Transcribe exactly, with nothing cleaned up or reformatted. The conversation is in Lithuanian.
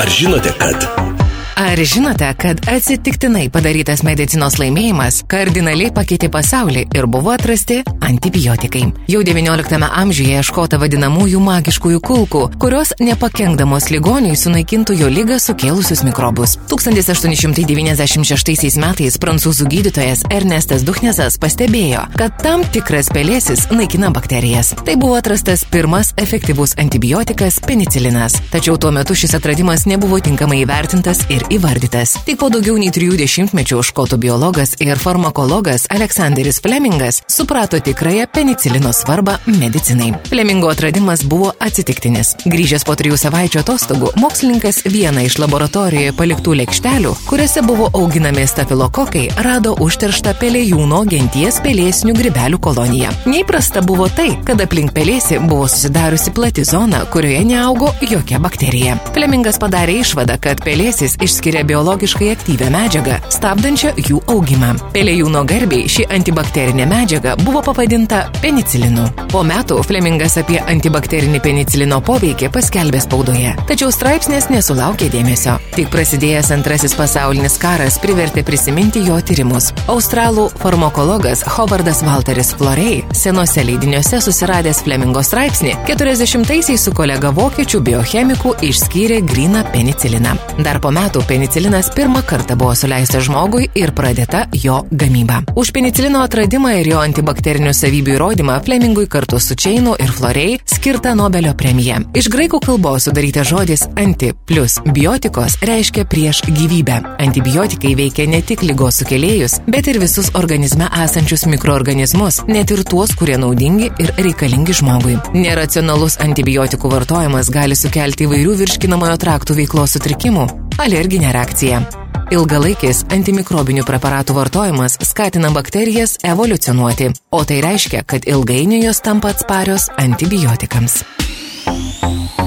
Ar žinote, kad... Ar žinote, kad atsitiktinai padarytas medicinos laimėjimas kardinaliai pakeitė pasaulį ir buvo atrasti antibiotikai? Jau devynioliktame amžiuje ieškota vadinamųjų magiškųjų kulkų, kurios nepakenkdamos ligoniui sunaikintų jo ligą sukėlusius mikrobus. tūkstantis aštuoni šimtai devyniasdešimt šeštaisiais metais prancūzų gydytojas Ernestas Duchnesas pastebėjo, kad tam tikras pelėsis naikina bakterijas. Tai buvo atrastas pirmas efektyvus antibiotikas penicilinas. Tačiau tuo metu šis atradimas nebuvo tinkamai įvertintas ir įvardytas. Tik po daugiau nei trijų dešimtmečių škotų biologas ir farmakologas Aleksanderis Flemingas suprato tikrąją penicilino svarbą medicinai. Flemingo atradimas buvo atsitiktinis. Grįžęs po trijų savaičių atostogų, mokslininkas vieną iš laboratorijoje paliktų lėkštelių, kuriuose buvo auginami stafilokokai, rado užterštą pelėjūno genties pelėsinių grybelių koloniją. Neįprasta buvo tai, kad aplink pelėsį buvo susidariusi plati zona, kurioje neaugo jokia bakterija. Flemingas padarė išvadą, kad pelėsis išskiria biologiškai aktyvią medžiagą, stabdančią jų augimą. Pelėjūno garbei ši antibakterinė medžiaga buvo pavadinta penicilinu. Po metų Flemingas apie antibakterinį penicilino poveikį paskelbė spaudoje. Tačiau straipsnis nesulaukė dėmesio. Tik prasidėjęs antrasis pasaulinis karas privertė prisiminti jo tyrimus. Australų farmakologas Hovardas Walteris Florey senuose leidiniuose susiradęs Flemingo straipsnį keturiasdešimtaisiais su kolega vokiečių biochemiku išskyrė gryną peniciliną. Dar po metų penicilinas pirmą kartą buvo suleistas žmogui ir pradėta jo gamyba. Už penicilino atradimą ir jo antibakterinių savybių įrodymą Flemingui kartu su Čeinu ir Florey skirta Nobelio premija. Iš graikų kalbos sudarytas žodis anti plus biotikos reiškia prieš gyvybę. Antibiotikai veikia ne tik ligos sukėlėjus, bet ir visus organizme esančius mikroorganizmus, net ir tuos, kurie naudingi ir reikalingi žmogui. Neracionalus antibiotikų vartojimas gali sukelti įvairių virškinamojo traktų veiklos sutrikimų, alerginę reakciją. Ilgalaikis antimikrobinių preparatų vartojimas skatina bakterijas evoliucionuoti, o tai reiškia, kad ilgainiui jos tampa atsparios antibiotikams.